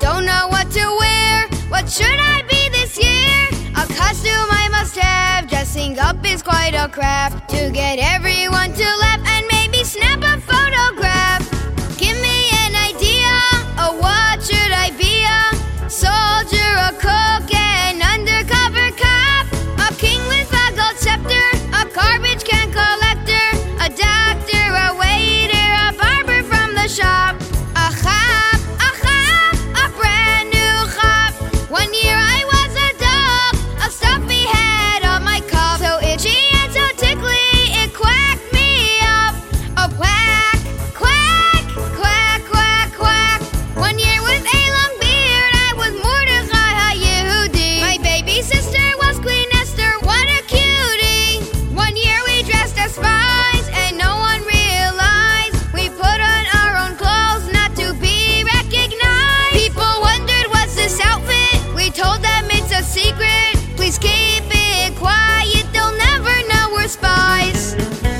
don't know what to wear. What should I be this year? A costume I must have. Dressing up is quite a craft. To get everyone to laugh and maybe snap a photograph. Give me an idea. What should I be? A soldier, a cook, an undercover cop. A king with a gold scepter. A garbage can collector. A doctor, a waiter, a barber from the shop. A chap, a brand new chap. 1 year I was a dog, a stuffy head on my cup. So itchy and so tickly, it quacked me up. A quack, quack, quack, quack, quack. 1 year with a long beard, I was Mordechai HaYehudi. My baby sister was Queen Esther, what a cutie. 1 year we dressed as spies, and no one realized. We put on our own clothes not to be recognized. People wondered, what's this outfit? We told them it's a secret. Please keep it quiet, they'll never know we're spies.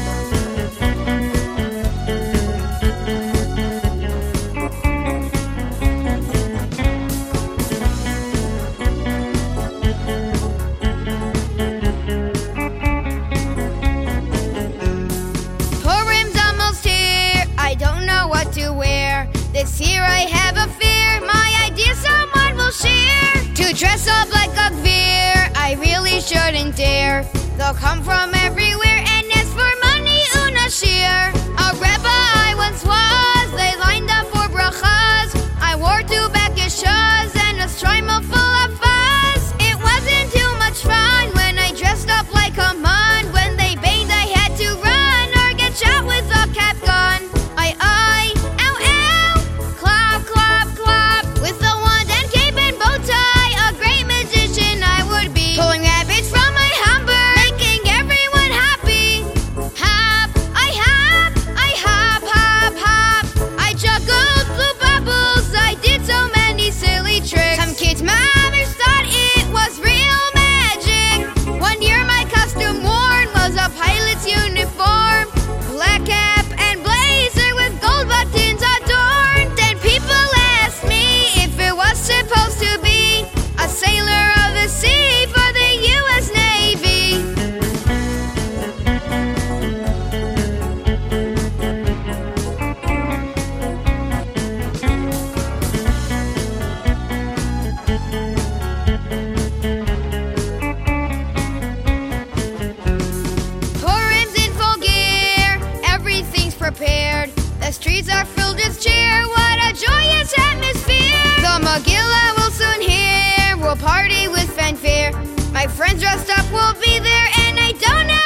Purim's almost here, I don't know what to wear. This year I have a fear, my idea someone will share. To dress up like a gvir, I really shouldn't dare. They'll come from everywhere and ask for money, unashir. A rebbe I once was, they lined up for brachas. I wore 2 bakishas and a shtreimel full of fuzz. It wasn't too much fun when I dressed up like a man. When they banged I had to run or get shot with a cap gun. Ow, ow, clap, clap, clap. With a wand and cape and bow tie, a great magician I would be. Pulling rabbits from my hamper, making everyone happy. Hop, I hop, hop, hop. I juggled blue bubbles, I did so many silly tricks. Some kids' mothers thought it was real magic. 1 year my costume worn was a pilot's uniform. Black cap and blazer with gold buttons adorned. Then people asked me if it was supposed to be a sailor of the sea for the U.S. Navy. Purim's in full gear, everything's prepared. The streets are filled with cheer, what a joyous atmosphere. The Megillah will soon hear, we'll party with fanfare. My friends dressed up will be there, and I don't know